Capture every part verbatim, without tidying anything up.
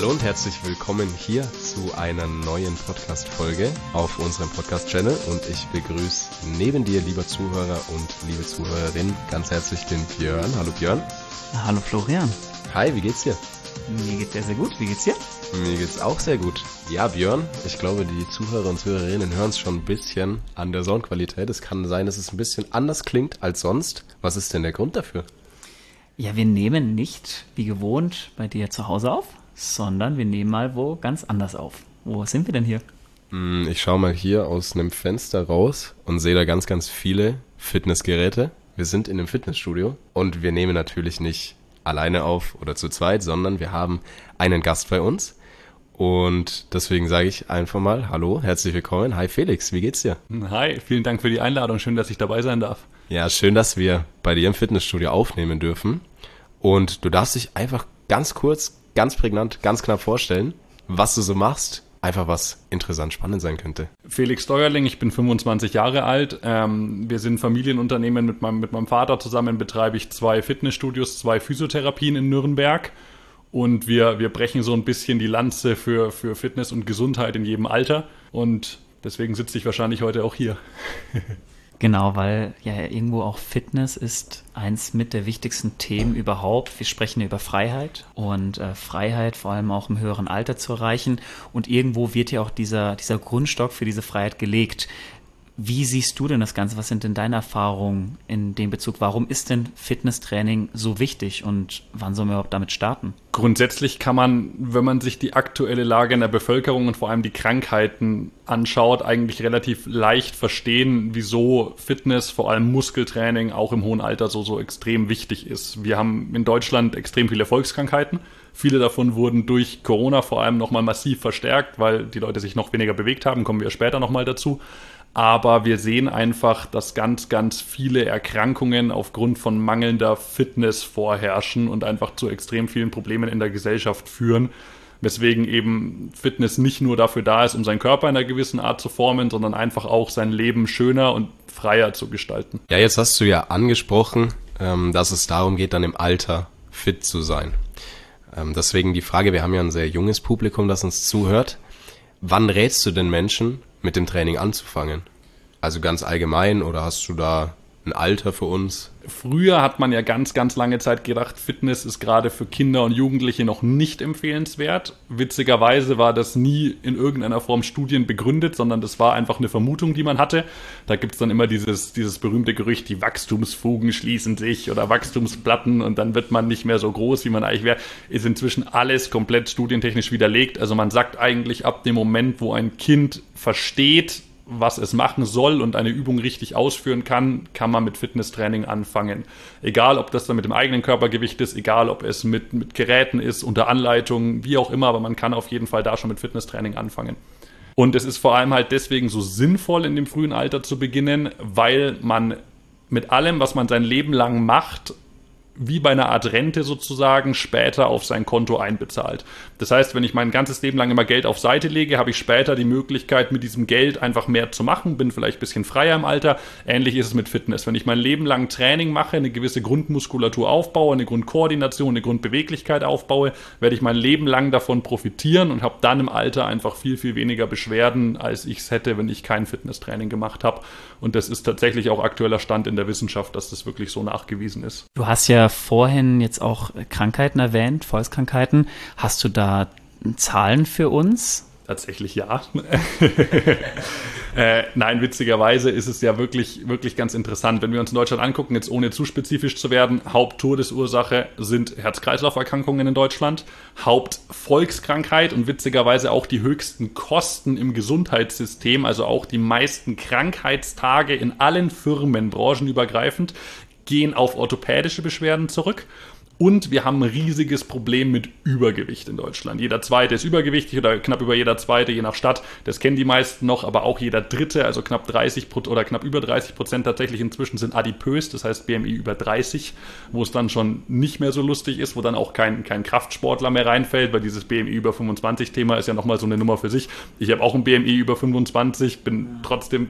Hallo und herzlich willkommen hier zu einer neuen Podcast-Folge auf unserem Podcast-Channel und ich begrüße neben dir, lieber Zuhörer und liebe Zuhörerin, ganz herzlich den Björn. Hallo Björn. Hallo Florian. Hi, wie geht's dir? Mir geht's sehr, sehr gut. Wie geht's dir? Mir geht's auch sehr gut. Ja, Björn, ich glaube, die Zuhörer und Zuhörerinnen hören es schon ein bisschen an der Soundqualität. Es kann sein, dass es ein bisschen anders klingt als sonst. Was ist denn der Grund dafür? Ja, wir nehmen nicht wie gewohnt bei dir zu Hause auf, sondern wir nehmen mal wo ganz anders auf. Wo sind wir denn hier? Ich schaue mal hier aus einem Fenster raus und sehe da ganz, ganz viele Fitnessgeräte. Wir sind in einem Fitnessstudio und wir nehmen natürlich nicht alleine auf oder zu zweit, sondern wir haben einen Gast bei uns. Und deswegen sage ich einfach mal, hallo, herzlich willkommen. Hi Felix, wie geht's dir? Hi, vielen Dank für die Einladung. Schön, dass ich dabei sein darf. Ja, schön, dass wir bei dir im Fitnessstudio aufnehmen dürfen. Und du darfst dich einfach ganz kurz, ganz prägnant, ganz knapp vorstellen, was du so machst. Einfach was interessant, spannend sein könnte. Felix Steuerling, ich bin fünfundzwanzig Jahre alt. Ähm, wir sind Familienunternehmen. Mit meinem, mit meinem Vater zusammen betreibe ich zwei Fitnessstudios, zwei Physiotherapien in Nürnberg. Und wir, wir brechen so ein bisschen die Lanze für, für Fitness und Gesundheit in jedem Alter. Und deswegen sitze ich wahrscheinlich heute auch hier. Genau, weil ja irgendwo auch Fitness ist eins mit der wichtigsten Themen überhaupt. Wir sprechen über Freiheit und äh, Freiheit vor allem auch im höheren Alter zu erreichen. Und irgendwo wird ja auch dieser, dieser Grundstock für diese Freiheit gelegt. Wie siehst du denn das Ganze? Was sind denn deine Erfahrungen in dem Bezug? Warum ist denn Fitnesstraining so wichtig und wann sollen wir überhaupt damit starten? Grundsätzlich kann man, wenn man sich die aktuelle Lage in der Bevölkerung und vor allem die Krankheiten anschaut, eigentlich relativ leicht verstehen, wieso Fitness, vor allem Muskeltraining, auch im hohen Alter so, so extrem wichtig ist. Wir haben in Deutschland extrem viele Volkskrankheiten. Viele davon wurden durch Corona vor allem nochmal massiv verstärkt, weil die Leute sich noch weniger bewegt haben, kommen wir später nochmal dazu. Aber wir sehen einfach, dass ganz, ganz viele Erkrankungen aufgrund von mangelnder Fitness vorherrschen und einfach zu extrem vielen Problemen in der Gesellschaft führen. Weswegen eben Fitness nicht nur dafür da ist, um seinen Körper in einer gewissen Art zu formen, sondern einfach auch sein Leben schöner und freier zu gestalten. Ja, jetzt hast du ja angesprochen, dass es darum geht, dann im Alter fit zu sein. Deswegen die Frage, wir haben ja ein sehr junges Publikum, das uns zuhört. Wann rätst du den Menschen, mit dem Training anzufangen? Also ganz allgemein oder hast du da ein Alter für uns? Früher hat man ja ganz, ganz lange Zeit gedacht, Fitness ist gerade für Kinder und Jugendliche noch nicht empfehlenswert. Witzigerweise war das nie in irgendeiner Form Studien begründet, sondern das war einfach eine Vermutung, die man hatte. Da gibt es dann immer dieses, dieses berühmte Gerücht, die Wachstumsfugen schließen sich oder Wachstumsplatten und dann wird man nicht mehr so groß, wie man eigentlich wäre. Ist inzwischen alles komplett studientechnisch widerlegt. Also man sagt eigentlich, ab dem Moment, wo ein Kind versteht, was es machen soll und eine Übung richtig ausführen kann, kann man mit Fitnesstraining anfangen. Egal, ob das dann mit dem eigenen Körpergewicht ist, egal, ob es mit, mit Geräten ist, unter Anleitung, wie auch immer, aber man kann auf jeden Fall da schon mit Fitnesstraining anfangen. Und es ist vor allem halt deswegen so sinnvoll, in dem frühen Alter zu beginnen, weil man mit allem, was man sein Leben lang macht, wie bei einer Art Rente sozusagen, später auf sein Konto einbezahlt. Das heißt, wenn ich mein ganzes Leben lang immer Geld auf Seite lege, habe ich später die Möglichkeit, mit diesem Geld einfach mehr zu machen, bin vielleicht ein bisschen freier im Alter. Ähnlich ist es mit Fitness. Wenn ich mein Leben lang Training mache, eine gewisse Grundmuskulatur aufbaue, eine Grundkoordination, eine Grundbeweglichkeit aufbaue, werde ich mein Leben lang davon profitieren und habe dann im Alter einfach viel, viel weniger Beschwerden, als ich es hätte, wenn ich kein Fitnesstraining gemacht habe. Und das ist tatsächlich auch aktueller Stand in der Wissenschaft, dass das wirklich so nachgewiesen ist. Du hast ja vorhin jetzt auch Krankheiten erwähnt, Volkskrankheiten. Hast du da Zahlen für uns? Tatsächlich ja. äh, nein, witzigerweise ist es ja wirklich, wirklich ganz interessant. Wenn wir uns in Deutschland angucken, jetzt ohne zu spezifisch zu werden, Haupttodesursache sind Herz-Kreislauf-Erkrankungen in Deutschland. Hauptvolkskrankheit und witzigerweise auch die höchsten Kosten im Gesundheitssystem, also auch die meisten Krankheitstage in allen Firmen, branchenübergreifend, gehen auf orthopädische Beschwerden zurück. Und wir haben ein riesiges Problem mit Übergewicht in Deutschland. Jeder Zweite ist übergewichtig oder knapp über jeder Zweite, je nach Stadt. Das kennen die meisten noch, aber auch jeder Dritte, also knapp dreißig oder knapp über dreißig Prozent tatsächlich inzwischen sind adipös, das heißt B M I über dreißig, wo es dann schon nicht mehr so lustig ist, wo dann auch kein, kein Kraftsportler mehr reinfällt, weil dieses B M I über fünfundzwanzig Thema ist ja nochmal so eine Nummer für sich. Ich habe auch ein B M I über fünfundzwanzig, bin trotzdem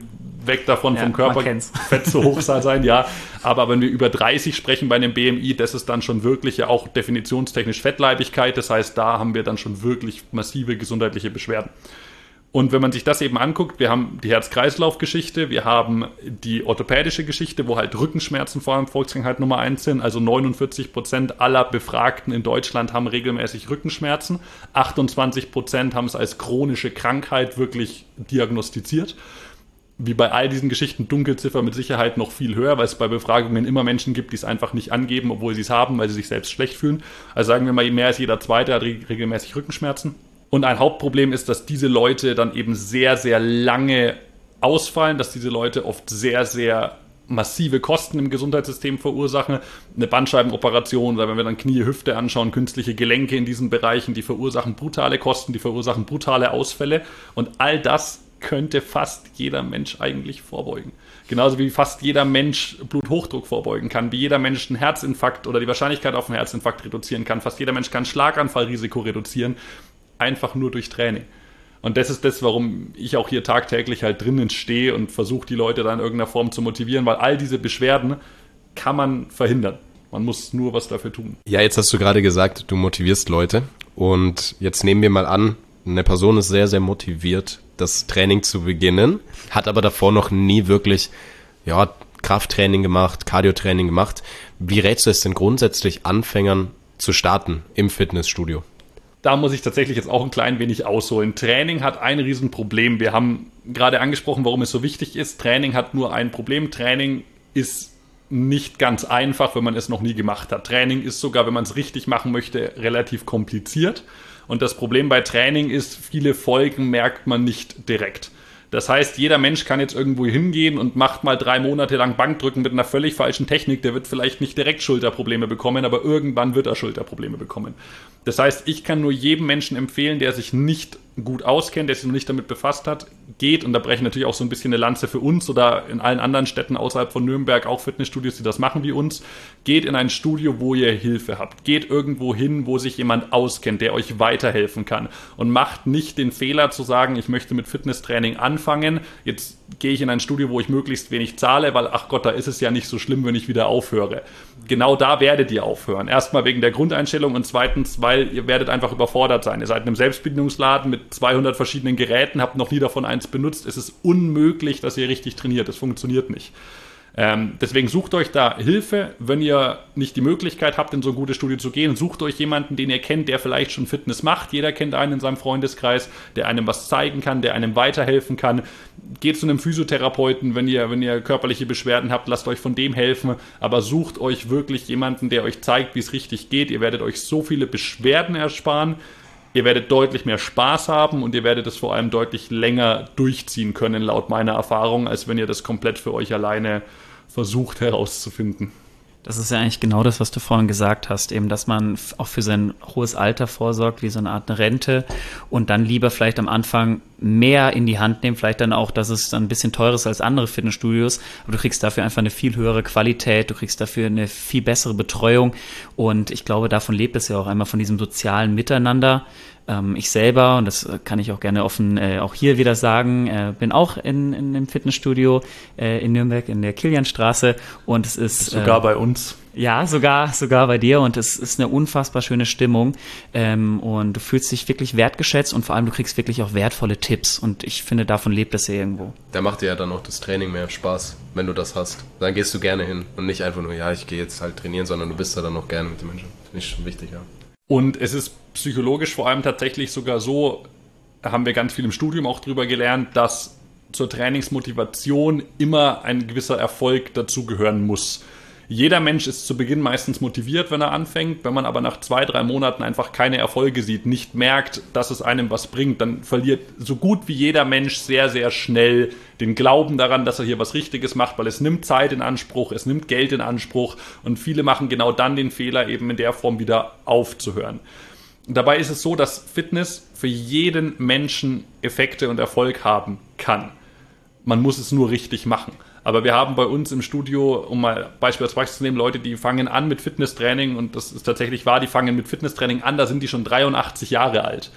weg davon, ja, vom Körperfett zu hoch sein, ja. Aber wenn wir über dreißig sprechen bei einem B M I, das ist dann schon wirklich ja auch definitionstechnisch Fettleibigkeit. Das heißt, da haben wir dann schon wirklich massive gesundheitliche Beschwerden. Und wenn man sich das eben anguckt, wir haben die Herz-Kreislauf-Geschichte, wir haben die orthopädische Geschichte, wo halt Rückenschmerzen vor allem Volkskrankheit Nummer eins sind. Also neunundvierzig Prozent aller Befragten in Deutschland haben regelmäßig Rückenschmerzen. achtundzwanzig Prozent haben es als chronische Krankheit wirklich diagnostiziert. Wie bei all diesen Geschichten Dunkelziffer mit Sicherheit noch viel höher, weil es bei Befragungen immer Menschen gibt, die es einfach nicht angeben, obwohl sie es haben, weil sie sich selbst schlecht fühlen. Also sagen wir mal, mehr als jeder Zweite hat regelmäßig Rückenschmerzen. Und ein Hauptproblem ist, dass diese Leute dann eben sehr, sehr lange ausfallen, dass diese Leute oft sehr, sehr massive Kosten im Gesundheitssystem verursachen. Eine Bandscheibenoperation, oder wenn wir dann Knie, Hüfte anschauen, künstliche Gelenke in diesen Bereichen, die verursachen brutale Kosten, die verursachen brutale Ausfälle. Und all das könnte fast jeder Mensch eigentlich vorbeugen. Genauso wie fast jeder Mensch Bluthochdruck vorbeugen kann, wie jeder Mensch einen Herzinfarkt oder die Wahrscheinlichkeit auf einen Herzinfarkt reduzieren kann. Fast jeder Mensch kann Schlaganfallrisiko reduzieren. Einfach nur durch Training. Und das ist das, warum ich auch hier tagtäglich halt drinnen stehe und versuche, die Leute da in irgendeiner Form zu motivieren, weil all diese Beschwerden kann man verhindern. Man muss nur was dafür tun. Ja, jetzt hast du gerade gesagt, du motivierst Leute. Und jetzt nehmen wir mal an, eine Person ist sehr, sehr motiviert, das Training zu beginnen, hat aber davor noch nie wirklich ja, Krafttraining gemacht, Cardiotraining gemacht. Wie rätst du es denn grundsätzlich Anfängern zu starten im Fitnessstudio? Da muss ich tatsächlich jetzt auch ein klein wenig ausholen. Training hat ein Riesenproblem. Wir haben gerade angesprochen, warum es so wichtig ist. Training hat nur ein Problem. Training ist nicht ganz einfach, wenn man es noch nie gemacht hat. Training ist sogar, wenn man es richtig machen möchte, relativ kompliziert. Und das Problem bei Training ist, viele Folgen merkt man nicht direkt. Das heißt, jeder Mensch kann jetzt irgendwo hingehen und macht mal drei Monate lang Bankdrücken mit einer völlig falschen Technik. Der wird vielleicht nicht direkt Schulterprobleme bekommen, aber irgendwann wird er Schulterprobleme bekommen. Das heißt, ich kann nur jedem Menschen empfehlen, der sich nicht gut auskennt, der sich noch nicht damit befasst hat, geht, und da breche ich natürlich auch so ein bisschen eine Lanze für uns oder in allen anderen Städten außerhalb von Nürnberg, auch Fitnessstudios, die das machen wie uns, geht in ein Studio, wo ihr Hilfe habt. Geht irgendwo hin, wo sich jemand auskennt, der euch weiterhelfen kann, und macht nicht den Fehler zu sagen, ich möchte mit Fitnesstraining anfangen, jetzt gehe ich in ein Studio, wo ich möglichst wenig zahle, weil, ach Gott, da ist es ja nicht so schlimm, wenn ich wieder aufhöre. Genau da werdet ihr aufhören. Erstmal wegen der Grundeinstellung und zweitens, weil ihr werdet einfach überfordert sein. Ihr seid in einem Selbstbedienungsladen mit zweihundert verschiedenen Geräten, habt noch nie davon eins benutzt. Es ist unmöglich, dass ihr richtig trainiert. Das funktioniert nicht. Ähm, deswegen sucht euch da Hilfe. Wenn ihr nicht die Möglichkeit habt, in so ein gutes Studio zu gehen, sucht euch jemanden, den ihr kennt, der vielleicht schon Fitness macht. Jeder kennt einen in seinem Freundeskreis, der einem was zeigen kann, der einem weiterhelfen kann. Geht zu einem Physiotherapeuten, wenn ihr, wenn ihr körperliche Beschwerden habt, lasst euch von dem helfen. Aber sucht euch wirklich jemanden, der euch zeigt, wie es richtig geht. Ihr werdet euch so viele Beschwerden ersparen. Ihr werdet deutlich mehr Spaß haben und ihr werdet es vor allem deutlich länger durchziehen können, laut meiner Erfahrung, als wenn ihr das komplett für euch alleine versucht herauszufinden. Das ist ja eigentlich genau das, was du vorhin gesagt hast, eben, dass man auch für sein hohes Alter vorsorgt, wie so eine Art Rente, und dann lieber vielleicht am Anfang mehr in die Hand nehmen, vielleicht dann auch, dass es dann ein bisschen teurer ist als andere Fitnessstudios, aber du kriegst dafür einfach eine viel höhere Qualität, du kriegst dafür eine viel bessere Betreuung, und ich glaube, davon lebt es ja auch einmal, von diesem sozialen Miteinander. Ähm, ich selber, und das kann ich auch gerne offen äh, auch hier wieder sagen, äh, bin auch in, in einem Fitnessstudio äh, in Nürnberg in der Kilianstraße, und es ist sogar äh, bei uns. Ja, sogar sogar bei dir, und es ist eine unfassbar schöne Stimmung, ähm, und du fühlst dich wirklich wertgeschätzt, und vor allem du kriegst wirklich auch wertvolle Tipps, und ich finde, davon lebt es ja irgendwo. Da macht dir ja dann auch das Training mehr Spaß, wenn du das hast. Dann gehst du gerne hin und nicht einfach nur, ja, ich gehe jetzt halt trainieren, sondern du bist da dann auch gerne mit den Menschen. Finde ich schon wichtig, ja. Und es ist psychologisch vor allem tatsächlich sogar so, haben wir ganz viel im Studium auch drüber gelernt, dass zur Trainingsmotivation immer ein gewisser Erfolg dazugehören muss. Jeder Mensch ist zu Beginn meistens motiviert, wenn er anfängt. Wenn man aber nach zwei, drei Monaten einfach keine Erfolge sieht, nicht merkt, dass es einem was bringt, dann verliert so gut wie jeder Mensch sehr, sehr schnell den Glauben daran, dass er hier was Richtiges macht, weil es nimmt Zeit in Anspruch, es nimmt Geld in Anspruch, und viele machen genau dann den Fehler, eben in der Form wieder aufzuhören. Und dabei ist es so, dass Fitness für jeden Menschen Effekte und Erfolg haben kann. Man muss es nur richtig machen. Aber wir haben bei uns im Studio, um mal Beispiel als Beispiel zu nehmen, Leute, die fangen an mit Fitnesstraining, und das ist tatsächlich wahr, die fangen mit Fitnesstraining an, da sind die schon dreiundachtzig Jahre alt.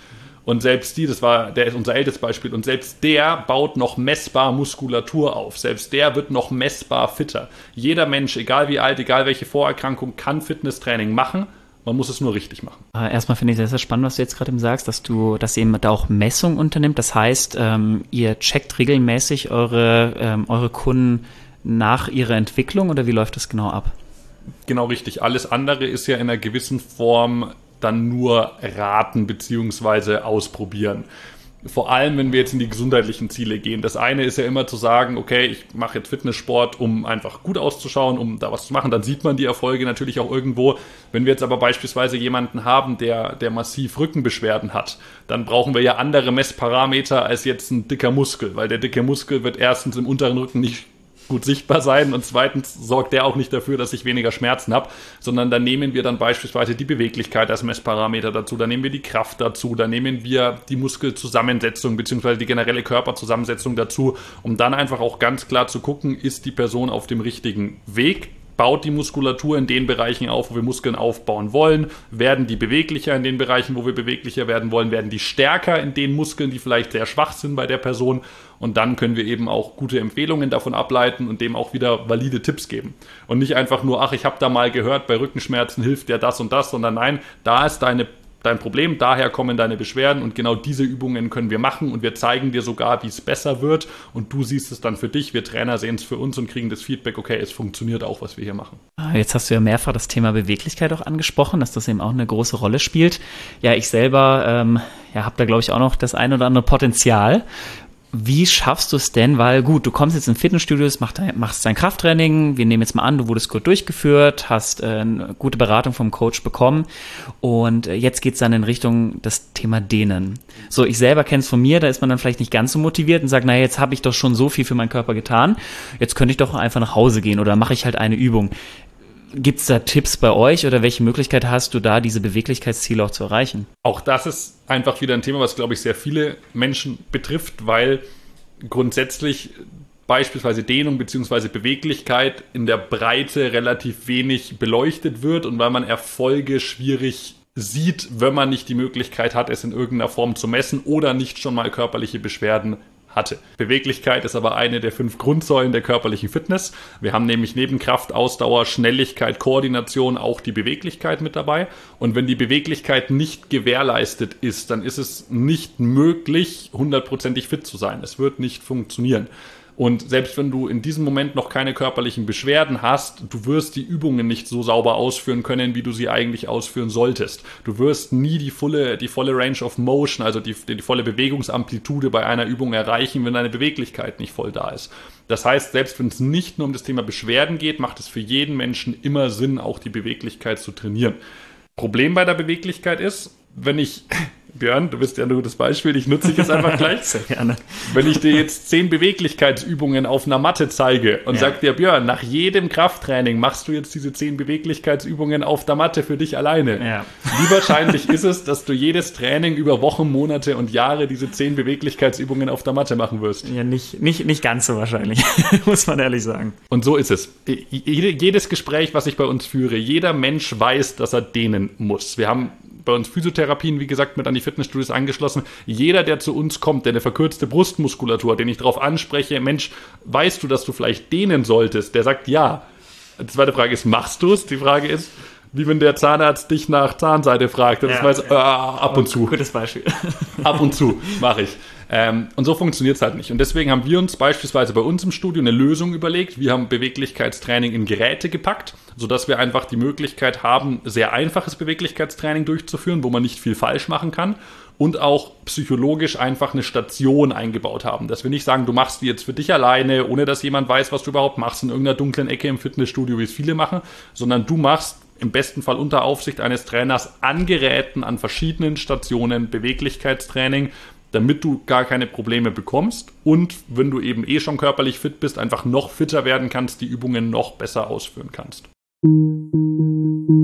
Und selbst die, das war, der ist unser ältestes Beispiel, und selbst der baut noch messbar Muskulatur auf. Selbst der wird noch messbar fitter. Jeder Mensch, egal wie alt, egal welche Vorerkrankung, kann Fitnesstraining machen. Man muss es nur richtig machen. Erstmal finde ich sehr, sehr spannend, was du jetzt gerade eben sagst, dass du, dass ihr eben da auch Messungen unternimmt. Das heißt, ähm, ihr checkt regelmäßig eure, ähm, eure Kunden nach ihrer Entwicklung, oder wie läuft das genau ab? Genau richtig. Alles andere ist ja in einer gewissen Form dann nur raten bzw. ausprobieren. Vor allem, wenn wir jetzt in die gesundheitlichen Ziele gehen. Das eine ist ja immer zu sagen, okay, ich mache jetzt Fitnesssport, um einfach gut auszuschauen, um da was zu machen. Dann sieht man die Erfolge natürlich auch irgendwo. Wenn wir jetzt aber beispielsweise jemanden haben, der, der massiv Rückenbeschwerden hat, dann brauchen wir ja andere Messparameter als jetzt ein dicker Muskel, weil der dicke Muskel wird erstens im unteren Rücken nicht gut sichtbar sein und zweitens sorgt der auch nicht dafür, dass ich weniger Schmerzen habe, sondern dann nehmen wir dann beispielsweise die Beweglichkeit als Messparameter dazu, dann nehmen wir die Kraft dazu, dann nehmen wir die Muskelzusammensetzung bzw. die generelle Körperzusammensetzung dazu, um dann einfach auch ganz klar zu gucken, ist die Person auf dem richtigen Weg, baut die Muskulatur in den Bereichen auf, wo wir Muskeln aufbauen wollen, werden die beweglicher in den Bereichen, wo wir beweglicher werden wollen, werden die stärker in den Muskeln, die vielleicht sehr schwach sind bei der Person, und dann können wir eben auch gute Empfehlungen davon ableiten und dem auch wieder valide Tipps geben. Und nicht einfach nur, ach, ich habe da mal gehört, bei Rückenschmerzen hilft ja das und das, sondern nein, da ist deine dein Problem, daher kommen deine Beschwerden und genau diese Übungen können wir machen und wir zeigen dir sogar, wie es besser wird und du siehst es dann für dich, wir Trainer sehen es für uns und kriegen das Feedback, okay, es funktioniert auch, was wir hier machen. Jetzt hast du ja mehrfach das Thema Beweglichkeit auch angesprochen, dass das eben auch eine große Rolle spielt. Ja, ich selber ähm, ja, habe da, glaube ich, auch noch das ein oder andere Potenzial. Wie schaffst du es denn? Weil gut, du kommst jetzt in Fitnessstudios, machst dein, machst dein Krafttraining, wir nehmen jetzt mal an, du wurdest gut durchgeführt, hast äh, eine gute Beratung vom Coach bekommen und äh, jetzt geht's dann in Richtung das Thema Dehnen. So, ich selber kenne es von mir, da ist man dann vielleicht nicht ganz so motiviert und sagt, naja, jetzt habe ich doch schon so viel für meinen Körper getan, jetzt könnte ich doch einfach nach Hause gehen oder mache ich halt eine Übung. Gibt es da Tipps bei euch oder welche Möglichkeit hast du da, diese Beweglichkeitsziele auch zu erreichen? Auch das ist einfach wieder ein Thema, was, glaube ich, sehr viele Menschen betrifft, weil grundsätzlich beispielsweise Dehnung bzw. Beweglichkeit in der Breite relativ wenig beleuchtet wird und weil man Erfolge schwierig sieht, wenn man nicht die Möglichkeit hat, es in irgendeiner Form zu messen oder nicht schon mal körperliche Beschwerden hatte. Beweglichkeit ist aber eine der fünf Grundsäulen der körperlichen Fitness. Wir haben nämlich neben Kraft, Ausdauer, Schnelligkeit, Koordination auch die Beweglichkeit mit dabei. Und wenn die Beweglichkeit nicht gewährleistet ist, dann ist es nicht möglich, hundertprozentig fit zu sein. Es wird nicht funktionieren. Und selbst wenn du in diesem Moment noch keine körperlichen Beschwerden hast, du wirst die Übungen nicht so sauber ausführen können, wie du sie eigentlich ausführen solltest. Du wirst nie die volle, die volle Range of Motion, also die, die volle Bewegungsamplitude bei einer Übung erreichen, wenn deine Beweglichkeit nicht voll da ist. Das heißt, selbst wenn es nicht nur um das Thema Beschwerden geht, macht es für jeden Menschen immer Sinn, auch die Beweglichkeit zu trainieren. Problem bei der Beweglichkeit ist, wenn ich... Björn, du bist ja ein gutes Beispiel, ich nutze dich jetzt einfach gleich. Sehr gerne. Wenn ich dir jetzt zehn Beweglichkeitsübungen auf einer Matte zeige und ja. sag dir, Björn, nach jedem Krafttraining machst du jetzt diese zehn Beweglichkeitsübungen auf der Matte für dich alleine. Ja. Wie wahrscheinlich ist es, dass du jedes Training über Wochen, Monate und Jahre diese zehn Beweglichkeitsübungen auf der Matte machen wirst? Ja, nicht, nicht, nicht ganz so wahrscheinlich, muss man ehrlich sagen. Und so ist es. Jedes Gespräch, was ich bei uns führe, jeder Mensch weiß, dass er dehnen muss. Wir haben bei uns Physiotherapien, wie gesagt, mit an die Fitnessstudios angeschlossen. Jeder, der zu uns kommt, der eine verkürzte Brustmuskulatur hat, den ich darauf anspreche, Mensch, weißt du, dass du vielleicht dehnen solltest? Der sagt ja. Die zweite Frage ist, machst du es? Die Frage ist, wie wenn der Zahnarzt dich nach Zahnseide fragt. Das ja, weiß, ja. Äh, ab und zu. Gutes Beispiel. Ab und zu mache ich. Ähm, und so funktioniert es halt nicht. Und deswegen haben wir uns beispielsweise bei uns im Studio eine Lösung überlegt. Wir haben Beweglichkeitstraining in Geräte gepackt, sodass wir einfach die Möglichkeit haben, sehr einfaches Beweglichkeitstraining durchzuführen, wo man nicht viel falsch machen kann. Und auch psychologisch einfach eine Station eingebaut haben. Dass wir nicht sagen, du machst die jetzt für dich alleine, ohne dass jemand weiß, was du überhaupt machst, in irgendeiner dunklen Ecke im Fitnessstudio, wie es viele machen, sondern du machst im besten Fall unter Aufsicht eines Trainers an Geräten, an verschiedenen Stationen Beweglichkeitstraining, damit du gar keine Probleme bekommst und wenn du eben eh schon körperlich fit bist, einfach noch fitter werden kannst, die Übungen noch besser ausführen kannst.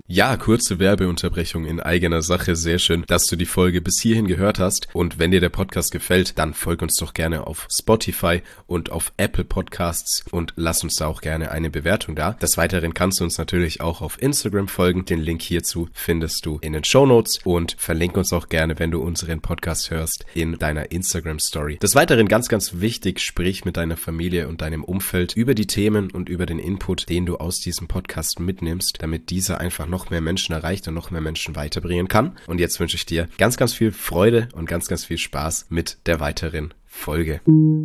Ja, kurze Werbeunterbrechung in eigener Sache. Sehr schön, dass du die Folge bis hierhin gehört hast. Und wenn dir der Podcast gefällt, dann folg uns doch gerne auf Spotify und auf Apple Podcasts und lass uns da auch gerne eine Bewertung da. Des Weiteren kannst du uns natürlich auch auf Instagram folgen. Den Link hierzu findest du in den Shownotes und verlink uns auch gerne, wenn du unseren Podcast hörst, in deiner Instagram-Story. Des Weiteren ganz, ganz wichtig, sprich mit deiner Familie und deinem Umfeld über die Themen und über den Input, den du aus diesem Podcast mitnimmst, damit dieser einfach noch noch mehr Menschen erreicht und noch mehr Menschen weiterbringen kann. Und jetzt wünsche ich dir ganz, ganz viel Freude und ganz, ganz viel Spaß mit der weiteren Folge.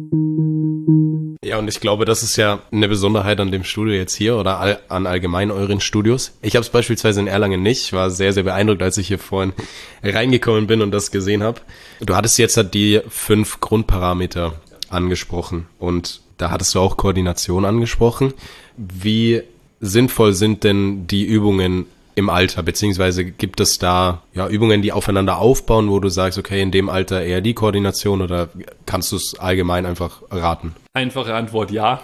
Ja, und ich glaube, das ist ja eine Besonderheit an dem Studio jetzt hier oder all, an allgemein euren Studios. Ich habe es beispielsweise in Erlangen nicht. Ich war sehr, sehr beeindruckt, als ich hier vorhin reingekommen bin und das gesehen habe. Du hattest jetzt halt die fünf Grundparameter angesprochen und da hattest du auch Koordination angesprochen. Wie sinnvoll sind denn die Übungen im Alter, beziehungsweise gibt es da ja Übungen, die aufeinander aufbauen, wo du sagst, okay, in dem Alter eher die Koordination oder kannst du es allgemein einfach raten? Einfache Antwort, ja.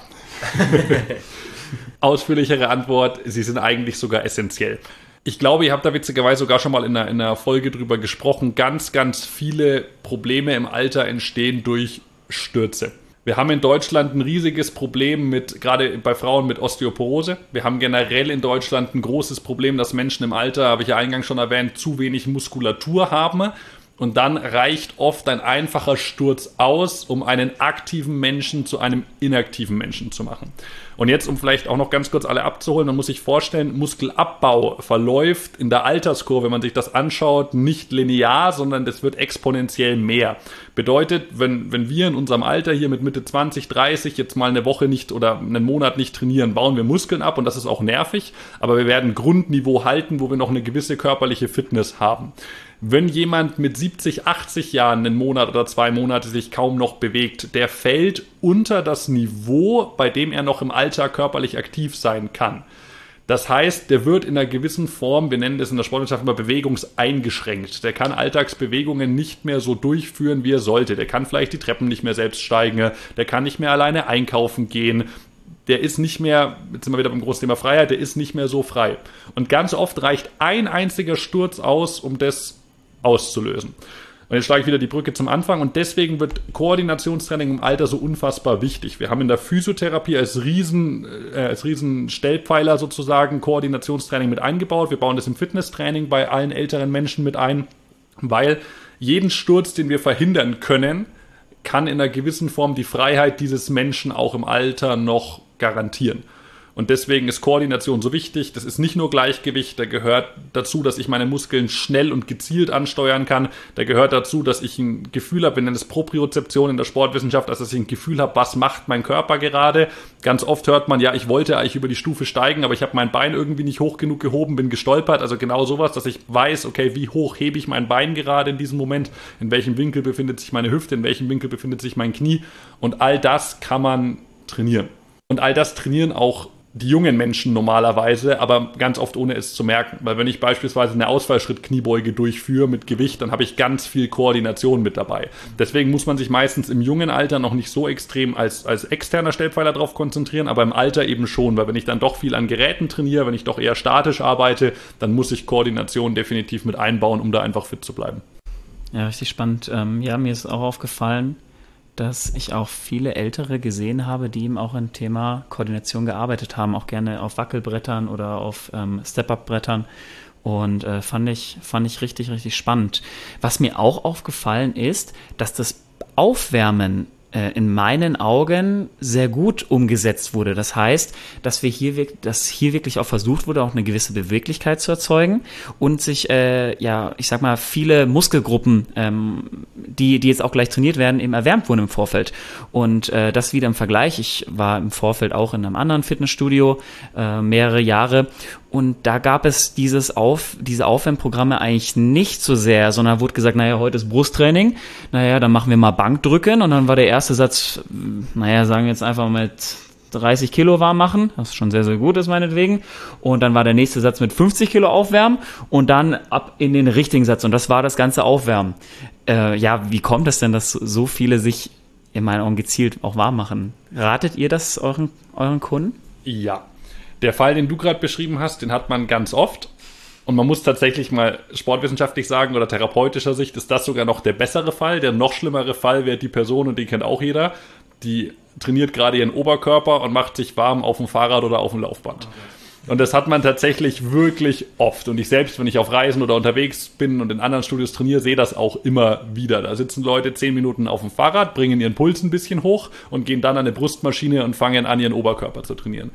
Ausführlichere Antwort, sie sind eigentlich sogar essentiell. Ich glaube, ihr habt da witzigerweise sogar schon mal in einer, in einer Folge drüber gesprochen, ganz, ganz viele Probleme im Alter entstehen durch Stürze. Wir haben in Deutschland ein riesiges Problem mit, gerade bei Frauen, mit Osteoporose. Wir haben generell in Deutschland ein großes Problem, dass Menschen im Alter, habe ich ja eingangs schon erwähnt, zu wenig Muskulatur haben. Und dann reicht oft ein einfacher Sturz aus, um einen aktiven Menschen zu einem inaktiven Menschen zu machen. Und jetzt, um vielleicht auch noch ganz kurz alle abzuholen, man muss sich vorstellen, Muskelabbau verläuft in der Alterskurve, wenn man sich das anschaut, nicht linear, sondern das wird exponentiell mehr. Bedeutet, wenn, wenn wir in unserem Alter hier mit Mitte zwanzig, dreißig jetzt mal eine Woche nicht oder einen Monat nicht trainieren, bauen wir Muskeln ab und das ist auch nervig, aber wir werden Grundniveau halten, wo wir noch eine gewisse körperliche Fitness haben. Wenn jemand mit siebzig, achtzig Jahren einen Monat oder zwei Monate sich kaum noch bewegt, der fällt unter das Niveau, bei dem er noch im Alter körperlich aktiv sein kann. Das heißt, der wird in einer gewissen Form, wir nennen das in der Sportwissenschaft immer bewegungseingeschränkt. Der kann Alltagsbewegungen nicht mehr so durchführen, wie er sollte. Der kann vielleicht die Treppen nicht mehr selbst steigen, der kann nicht mehr alleine einkaufen gehen. Der ist nicht mehr, jetzt sind wir wieder beim großen Thema Freiheit, der ist nicht mehr so frei. Und ganz oft reicht ein einziger Sturz aus, um das auszulösen. Und jetzt schlage ich wieder die Brücke zum Anfang und deswegen wird Koordinationstraining im Alter so unfassbar wichtig. Wir haben in der Physiotherapie als riesen, äh, als riesen Stellpfeiler sozusagen Koordinationstraining mit eingebaut. Wir bauen das im Fitnesstraining bei allen älteren Menschen mit ein, weil jeden Sturz, den wir verhindern können, kann in einer gewissen Form die Freiheit dieses Menschen auch im Alter noch garantieren. Und deswegen ist Koordination so wichtig. Das ist nicht nur Gleichgewicht, da gehört dazu, dass ich meine Muskeln schnell und gezielt ansteuern kann. Da gehört dazu, dass ich ein Gefühl habe, wir nennen es Propriozeption in der Sportwissenschaft, also dass ich ein Gefühl habe, was macht mein Körper gerade. Ganz oft hört man, ja, ich wollte eigentlich über die Stufe steigen, aber ich habe mein Bein irgendwie nicht hoch genug gehoben, bin gestolpert. Also genau sowas, dass ich weiß, okay, wie hoch hebe ich mein Bein gerade in diesem Moment, in welchem Winkel befindet sich meine Hüfte, in welchem Winkel befindet sich mein Knie. Und all das kann man trainieren. Und all das trainieren auch die jungen Menschen normalerweise, aber ganz oft ohne es zu merken. Weil wenn ich beispielsweise eine Ausfallschritt-Kniebeuge durchführe mit Gewicht, dann habe ich ganz viel Koordination mit dabei. Deswegen muss man sich meistens im jungen Alter noch nicht so extrem als, als externer Stellpfeiler drauf konzentrieren, aber im Alter eben schon, weil wenn ich dann doch viel an Geräten trainiere, wenn ich doch eher statisch arbeite, dann muss ich Koordination definitiv mit einbauen, um da einfach fit zu bleiben. Ja, richtig spannend. Ähm, ja, mir ist auch aufgefallen, dass ich auch viele Ältere gesehen habe, die eben auch im Thema Koordination gearbeitet haben, auch gerne auf Wackelbrettern oder auf ähm, Step-Up-Brettern und äh, fand ich, fand ich richtig, richtig spannend. Was mir auch aufgefallen ist, dass das Aufwärmen äh, in meinen Augen sehr gut umgesetzt wurde. Das heißt, dass wir hier, dass hier wirklich auch versucht wurde, auch eine gewisse Beweglichkeit zu erzeugen und sich, äh, ja, ich sag mal, viele Muskelgruppen, ähm, die, die jetzt auch gleich trainiert werden, eben erwärmt wurden im Vorfeld. Und äh, das wieder im Vergleich. Ich war im Vorfeld auch in einem anderen Fitnessstudio äh, mehrere Jahre und da gab es dieses Auf, diese Aufwärmprogramme eigentlich nicht so sehr, sondern wurde gesagt, naja, heute ist Brusttraining, naja, dann machen wir mal Bankdrücken und dann war der erste Satz, naja, sagen wir jetzt einfach mit dreißig Kilo warm machen, was schon sehr, sehr gut ist meinetwegen. Und dann war der nächste Satz mit fünfzig Kilo aufwärmen und dann ab in den richtigen Satz. Und das war das ganze Aufwärmen. Äh, ja, wie kommt es denn, dass so viele sich in meinen Augen gezielt auch warm machen? Ratet ihr das euren, euren Kunden? Ja. Der Fall, den du gerade beschrieben hast, den hat man ganz oft. Und man muss tatsächlich mal sportwissenschaftlich sagen oder therapeutischer Sicht ist das sogar noch der bessere Fall. Der noch schlimmere Fall wäre die Person, und den kennt auch jeder, die trainiert gerade ihren Oberkörper und macht sich warm auf dem Fahrrad oder auf dem Laufband. Und das hat man tatsächlich wirklich oft. Und ich selbst, wenn ich auf Reisen oder unterwegs bin und in anderen Studios trainiere, sehe das auch immer wieder. Da sitzen Leute zehn Minuten auf dem Fahrrad, bringen ihren Puls ein bisschen hoch und gehen dann an eine Brustmaschine und fangen an, ihren Oberkörper zu trainieren.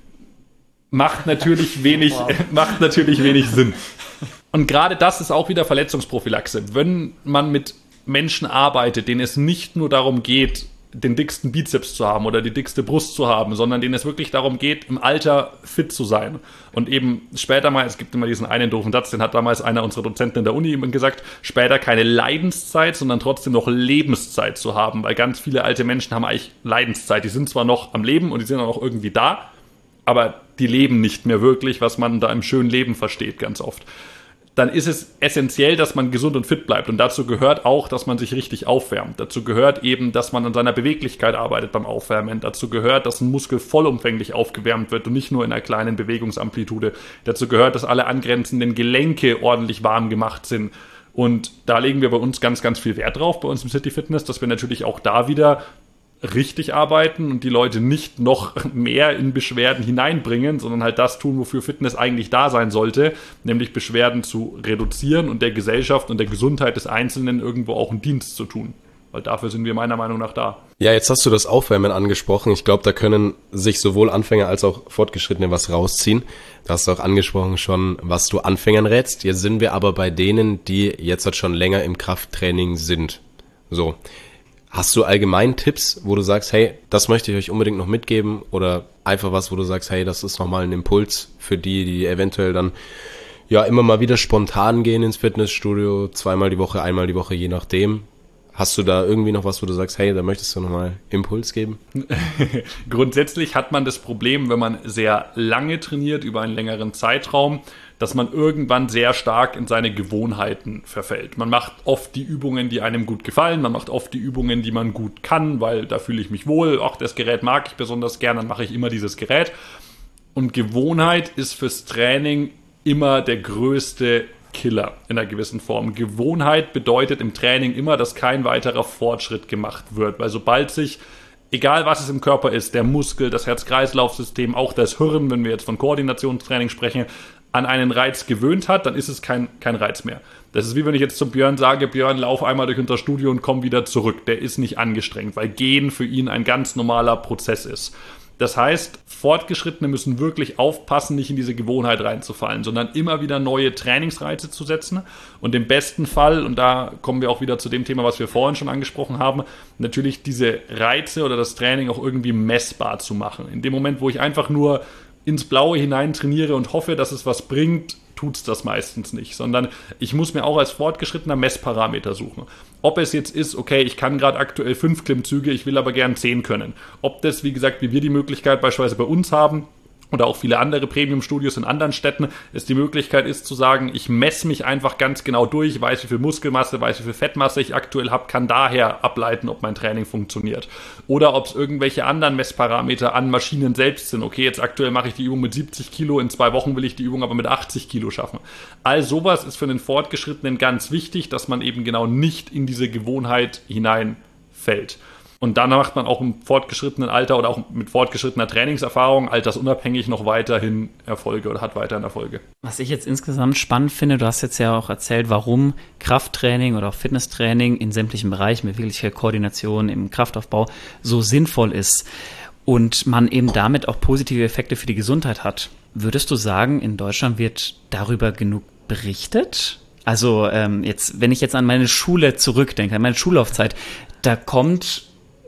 Macht natürlich wenig, wow. macht natürlich wenig Sinn. Und gerade das ist auch wieder Verletzungsprophylaxe. Wenn man mit Menschen arbeitet, denen es nicht nur darum geht, den dicksten Bizeps zu haben oder die dickste Brust zu haben, sondern denen es wirklich darum geht, im Alter fit zu sein. Und eben später mal, es gibt immer diesen einen doofen Satz, den hat damals einer unserer Dozenten in der Uni gesagt, später keine Leidenszeit, sondern trotzdem noch Lebenszeit zu haben, weil ganz viele alte Menschen haben eigentlich Leidenszeit. Die sind zwar noch am Leben und die sind auch noch irgendwie da, aber die leben nicht mehr wirklich, was man da im schönen Leben versteht, ganz oft. Dann ist es essentiell, dass man gesund und fit bleibt. Und dazu gehört auch, dass man sich richtig aufwärmt. Dazu gehört eben, dass man an seiner Beweglichkeit arbeitet beim Aufwärmen. Dazu gehört, dass ein Muskel vollumfänglich aufgewärmt wird und nicht nur in einer kleinen Bewegungsamplitude. Dazu gehört, dass alle angrenzenden Gelenke ordentlich warm gemacht sind. Und da legen wir bei uns ganz, ganz viel Wert drauf, bei uns im City Fitness, dass wir natürlich auch da wieder richtig arbeiten und die Leute nicht noch mehr in Beschwerden hineinbringen, sondern halt das tun, wofür Fitness eigentlich da sein sollte, nämlich Beschwerden zu reduzieren und der Gesellschaft und der Gesundheit des Einzelnen irgendwo auch einen Dienst zu tun. Weil dafür sind wir meiner Meinung nach da. Ja, jetzt hast du das Aufwärmen angesprochen. Ich glaube, da können sich sowohl Anfänger als auch Fortgeschrittene was rausziehen. Du hast auch angesprochen schon, was du Anfängern rätst. Jetzt sind wir aber bei denen, die jetzt halt schon länger im Krafttraining sind. So. Hast du allgemein Tipps, wo du sagst, hey, das möchte ich euch unbedingt noch mitgeben, oder einfach was, wo du sagst, hey, das ist nochmal ein Impuls für die, die eventuell dann ja immer mal wieder spontan gehen ins Fitnessstudio, zweimal die Woche, einmal die Woche, je nachdem. Hast du da irgendwie noch was, wo du sagst, hey, da möchtest du nochmal Impuls geben? Grundsätzlich hat man das Problem, wenn man sehr lange trainiert, über einen längeren Zeitraum, dass man irgendwann sehr stark in seine Gewohnheiten verfällt. Man macht oft die Übungen, die einem gut gefallen, man macht oft die Übungen, die man gut kann, weil da fühle ich mich wohl, auch das Gerät mag ich besonders gern, dann mache ich immer dieses Gerät. Und Gewohnheit ist fürs Training immer der größte Killer in einer gewissen Form. Gewohnheit bedeutet im Training immer, dass kein weiterer Fortschritt gemacht wird, weil sobald sich, egal was es im Körper ist, der Muskel, das Herz-Kreislauf-System, auch das Hirn, wenn wir jetzt von Koordinationstraining sprechen, an einen Reiz gewöhnt hat, dann ist es kein, kein Reiz mehr. Das ist wie wenn ich jetzt zum Björn sage, Björn, lauf einmal durch unser Studio und komm wieder zurück. Der ist nicht angestrengt, weil Gehen für ihn ein ganz normaler Prozess ist. Das heißt, Fortgeschrittene müssen wirklich aufpassen, nicht in diese Gewohnheit reinzufallen, sondern immer wieder neue Trainingsreize zu setzen und im besten Fall, und da kommen wir auch wieder zu dem Thema, was wir vorhin schon angesprochen haben, natürlich diese Reize oder das Training auch irgendwie messbar zu machen. In dem Moment, wo ich einfach nur ins Blaue hinein trainiere und hoffe, dass es was bringt, tut es das meistens nicht, sondern ich muss mir auch als Fortgeschrittener Messparameter suchen. Ob es jetzt ist, okay, ich kann gerade aktuell fünf Klimmzüge, ich will aber gern zehn können. Ob das, wie gesagt, wie wir die Möglichkeit beispielsweise bei uns haben, oder auch viele andere Premium-Studios in anderen Städten, es die Möglichkeit ist zu sagen, ich messe mich einfach ganz genau durch, weiß wie viel Muskelmasse, weiß wie viel Fettmasse ich aktuell habe, kann daher ableiten, ob mein Training funktioniert. Oder ob es irgendwelche anderen Messparameter an Maschinen selbst sind. Okay, jetzt aktuell mache ich die Übung mit siebzig Kilo, in zwei Wochen will ich die Übung aber mit achtzig Kilo schaffen. All sowas ist für den Fortgeschrittenen ganz wichtig, dass man eben genau nicht in diese Gewohnheit hineinfällt. Und dann macht man auch im fortgeschrittenen Alter oder auch mit fortgeschrittener Trainingserfahrung altersunabhängig noch weiterhin Erfolge oder hat weiterhin Erfolge. Was ich jetzt insgesamt spannend finde, du hast jetzt ja auch erzählt, warum Krafttraining oder auch Fitnesstraining in sämtlichen Bereichen, beweglicher Koordination, im Kraftaufbau so sinnvoll ist und man eben damit auch positive Effekte für die Gesundheit hat. Würdest du sagen, in Deutschland wird darüber genug berichtet? Also ähm, jetzt, wenn ich jetzt an meine Schule zurückdenke, an meine Schullaufzeit, da kommt...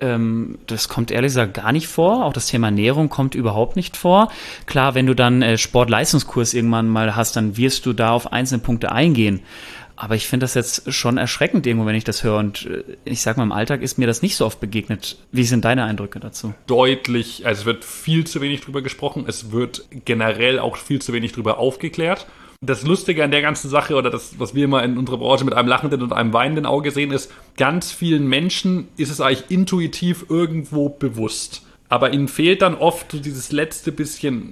das kommt ehrlich gesagt gar nicht vor. Auch das Thema Ernährung kommt überhaupt nicht vor. Klar, wenn du dann äh, Sportleistungskurs irgendwann mal hast, dann wirst du da auf einzelne Punkte eingehen. Aber ich finde das jetzt schon erschreckend irgendwo, wenn ich das höre. Und äh, ich sag mal, im Alltag ist mir das nicht so oft begegnet. Wie sind deine Eindrücke dazu? Deutlich, also es wird viel zu wenig drüber gesprochen. Es wird generell auch viel zu wenig drüber aufgeklärt. Das Lustige an der ganzen Sache oder das, was wir immer in unserer Branche mit einem lachenden und einem weinenden Auge sehen, ist, ganz vielen Menschen ist es eigentlich intuitiv irgendwo bewusst. Aber ihnen fehlt dann oft so dieses letzte bisschen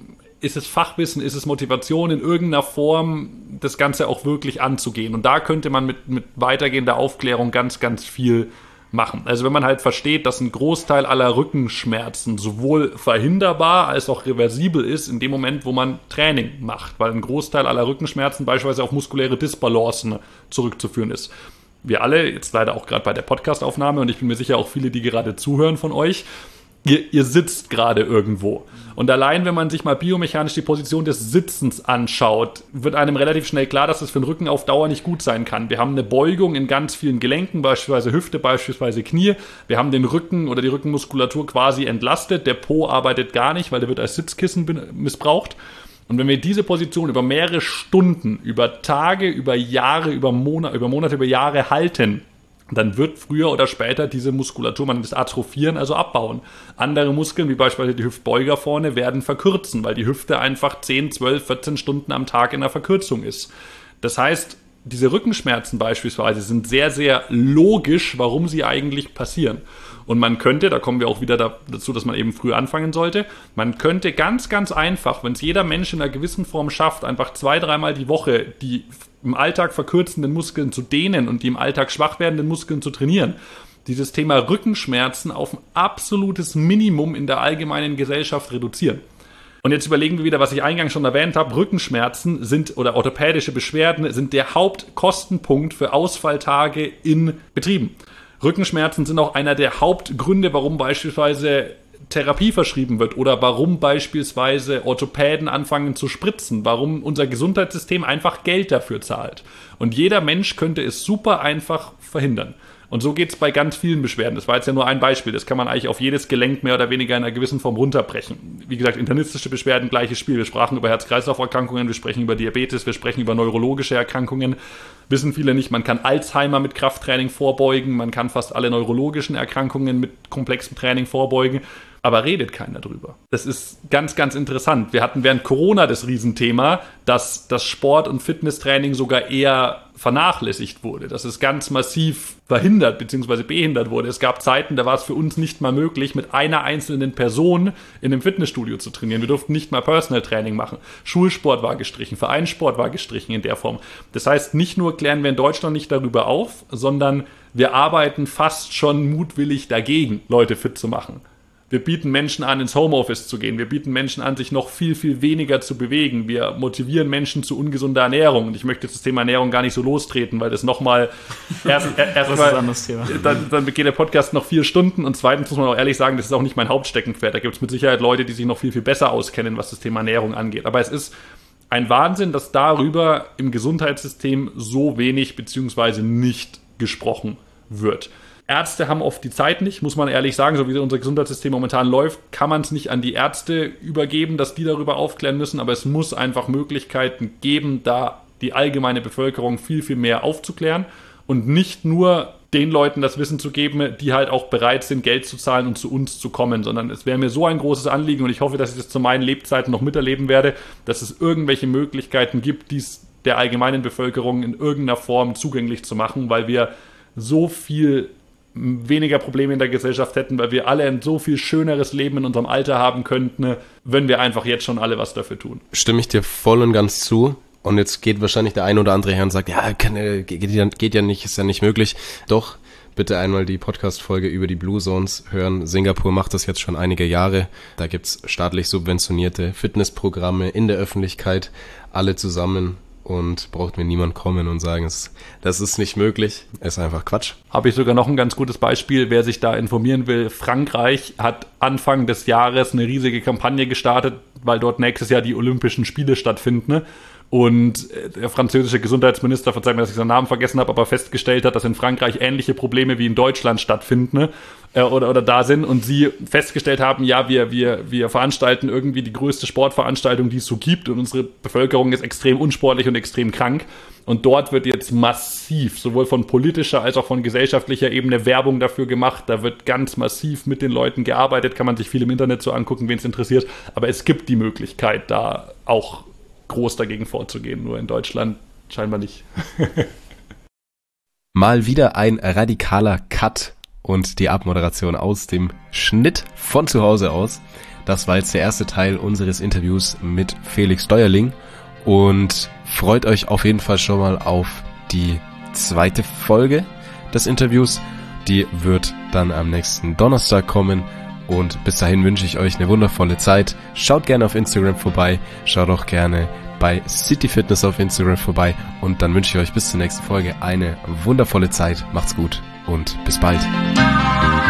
ist es Fachwissen, ist es Motivation in irgendeiner Form, das Ganze auch wirklich anzugehen. Und da könnte man mit, mit weitergehender Aufklärung ganz, ganz viel machen. Also wenn man halt versteht, dass ein Großteil aller Rückenschmerzen sowohl verhinderbar als auch reversibel ist in dem Moment, wo man Training macht, weil ein Großteil aller Rückenschmerzen beispielsweise auf muskuläre Disbalancen zurückzuführen ist. Wir alle, jetzt leider auch gerade bei der Podcastaufnahme und ich bin mir sicher auch viele, die gerade zuhören von euch, Ihr, ihr sitzt gerade irgendwo. Und allein, wenn man sich mal biomechanisch die Position des Sitzens anschaut, wird einem relativ schnell klar, dass es für den Rücken auf Dauer nicht gut sein kann. Wir haben eine Beugung in ganz vielen Gelenken, beispielsweise Hüfte, beispielsweise Knie. Wir haben den Rücken oder die Rückenmuskulatur quasi entlastet. Der Po arbeitet gar nicht, weil der wird als Sitzkissen missbraucht. Und wenn wir diese Position über mehrere Stunden, über Tage, über Jahre, über Monate, über Monate, über Jahre halten, dann wird früher oder später diese Muskulatur, man nennt das Atrophieren, also abbauen. Andere Muskeln, wie beispielsweise die Hüftbeuger vorne, werden verkürzen, weil die Hüfte einfach zehn, zwölf, vierzehn Stunden am Tag in der Verkürzung ist. Das heißt, diese Rückenschmerzen beispielsweise sind sehr, sehr logisch, warum sie eigentlich passieren. Und man könnte, da kommen wir auch wieder dazu, dass man eben früh anfangen sollte, man könnte ganz, ganz einfach, wenn es jeder Mensch in einer gewissen Form schafft, einfach zwei, dreimal die Woche die im Alltag verkürzenden Muskeln zu dehnen und die im Alltag schwach werdenden Muskeln zu trainieren, dieses Thema Rückenschmerzen auf ein absolutes Minimum in der allgemeinen Gesellschaft reduzieren. Und jetzt überlegen wir wieder, was ich eingangs schon erwähnt habe, Rückenschmerzen sind oder orthopädische Beschwerden sind der Hauptkostenpunkt für Ausfalltage in Betrieben. Rückenschmerzen sind auch einer der Hauptgründe, warum beispielsweise Therapie verschrieben wird oder warum beispielsweise Orthopäden anfangen zu spritzen, warum unser Gesundheitssystem einfach Geld dafür zahlt. Und jeder Mensch könnte es super einfach verhindern. Und so geht es bei ganz vielen Beschwerden. Das war jetzt ja nur ein Beispiel. Das kann man eigentlich auf jedes Gelenk mehr oder weniger in einer gewissen Form runterbrechen. Wie gesagt, internistische Beschwerden, gleiches Spiel. Wir sprachen über Herz-Kreislauf-Erkrankungen, wir sprechen über Diabetes, wir sprechen über neurologische Erkrankungen. Wissen viele nicht, man kann Alzheimer mit Krafttraining vorbeugen, man kann fast alle neurologischen Erkrankungen mit komplexem Training vorbeugen. Aber redet keiner drüber. Das ist ganz, ganz interessant. Wir hatten während Corona das Riesenthema, dass das Sport- und Fitnesstraining sogar eher vernachlässigt wurde, dass es ganz massiv verhindert bzw. behindert wurde. Es gab Zeiten, da war es für uns nicht mal möglich, mit einer einzelnen Person in einem Fitnessstudio zu trainieren. Wir durften nicht mal Personal Training machen. Schulsport war gestrichen, Vereinssport war gestrichen in der Form. Das heißt, nicht nur klären wir in Deutschland nicht darüber auf, sondern wir arbeiten fast schon mutwillig dagegen, Leute fit zu machen. Wir bieten Menschen an, ins Homeoffice zu gehen. Wir bieten Menschen an, sich noch viel, viel weniger zu bewegen. Wir motivieren Menschen zu ungesunder Ernährung. Und ich möchte jetzt das Thema Ernährung gar nicht so lostreten, weil das nochmal erst, erst das mal, ist ein anderes Thema. Dann, dann geht der Podcast noch vier Stunden. Und zweitens muss man auch ehrlich sagen, das ist auch nicht mein Hauptsteckenpferd. Da gibt es mit Sicherheit Leute, die sich noch viel, viel besser auskennen, was das Thema Ernährung angeht. Aber es ist ein Wahnsinn, dass darüber im Gesundheitssystem so wenig beziehungsweise nicht gesprochen wird. Ärzte haben oft die Zeit nicht, muss man ehrlich sagen, so wie unser Gesundheitssystem momentan läuft, kann man es nicht an die Ärzte übergeben, dass die darüber aufklären müssen, aber es muss einfach Möglichkeiten geben, da die allgemeine Bevölkerung viel, viel mehr aufzuklären und nicht nur den Leuten das Wissen zu geben, die halt auch bereit sind, Geld zu zahlen und zu uns zu kommen, sondern es wäre mir so ein großes Anliegen und ich hoffe, dass ich das zu meinen Lebzeiten noch miterleben werde, dass es irgendwelche Möglichkeiten gibt, dies der allgemeinen Bevölkerung in irgendeiner Form zugänglich zu machen, weil wir so viel weniger Probleme in der Gesellschaft hätten, weil wir alle ein so viel schöneres Leben in unserem Alter haben könnten, wenn wir einfach jetzt schon alle was dafür tun. Stimme ich dir voll und ganz zu. Und jetzt geht wahrscheinlich der ein oder andere her und sagt, ja, kann, geht, ja, geht ja nicht, ist ja nicht möglich. Doch, bitte einmal die Podcast-Folge über die Blue Zones hören. Singapur macht das jetzt schon einige Jahre. Da gibt's staatlich subventionierte Fitnessprogramme in der Öffentlichkeit, alle zusammen. Und braucht mir niemand kommen und sagen, das ist nicht möglich, ist einfach Quatsch. Habe ich sogar noch ein ganz gutes Beispiel, wer sich da informieren will. Frankreich hat Anfang des Jahres eine riesige Kampagne gestartet, weil dort nächstes Jahr die Olympischen Spiele stattfinden. Und der französische Gesundheitsminister, verzeiht mir, dass ich seinen Namen vergessen habe, aber festgestellt hat, dass in Frankreich ähnliche Probleme wie in Deutschland stattfinden äh, oder, oder da sind. Und sie festgestellt haben, ja, wir, wir, wir veranstalten irgendwie die größte Sportveranstaltung, die es so gibt. Und unsere Bevölkerung ist extrem unsportlich und extrem krank. Und dort wird jetzt massiv, sowohl von politischer als auch von gesellschaftlicher Ebene, Werbung dafür gemacht. Da wird ganz massiv mit den Leuten gearbeitet. Kann man sich viel im Internet so angucken, wen es interessiert. Aber es gibt die Möglichkeit, da auch groß dagegen vorzugehen, nur in Deutschland scheinbar nicht. Mal wieder ein radikaler Cut und die Abmoderation aus dem Schnitt von zu Hause aus. das war jetzt der erste Teil unseres Interviews mit Felix Steuerling und freut euch auf jeden Fall schon mal auf die zweite Folge des Interviews. Die wird dann am nächsten Donnerstag kommen und bis dahin wünsche ich euch eine wundervolle Zeit. Schaut gerne auf Instagram vorbei, schaut auch gerne bei City Fitness auf Instagram vorbei und dann wünsche ich euch bis zur nächsten Folge eine wundervolle Zeit. Macht's gut und bis bald.